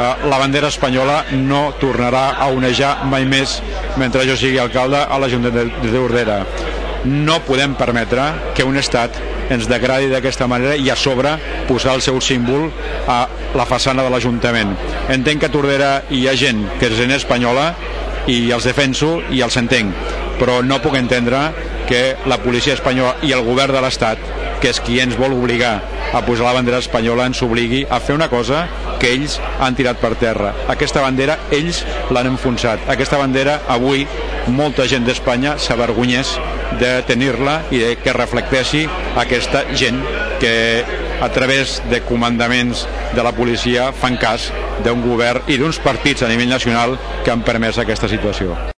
la bandera espanyola no tornarà a onejar mai més mentre jo sigui alcalde a l'Ajuntament de Tordera. No podem permetre que un estat ens degradi d'aquesta manera i a sobre posar el seu símbol a la façana de l'Ajuntament. Entenc que a Tordera hi ha gent que és gent espanyola i els defenso i els entenc, però no puc entendre que la policia espanyola i el govern de l'Estat, que és qui ens vol obligar a posar la bandera espanyola, ens obligui a fer una cosa que ells han tirat per terra. Aquesta bandera ells l'han enfonsat. Aquesta bandera avui molta gent d'Espanya s'avergonyés de tenir-la i de que reflecteixi aquesta gent que a través de comandaments de la policia fan cas d'un govern i d'uns partits a nivell nacional que han permès aquesta situació.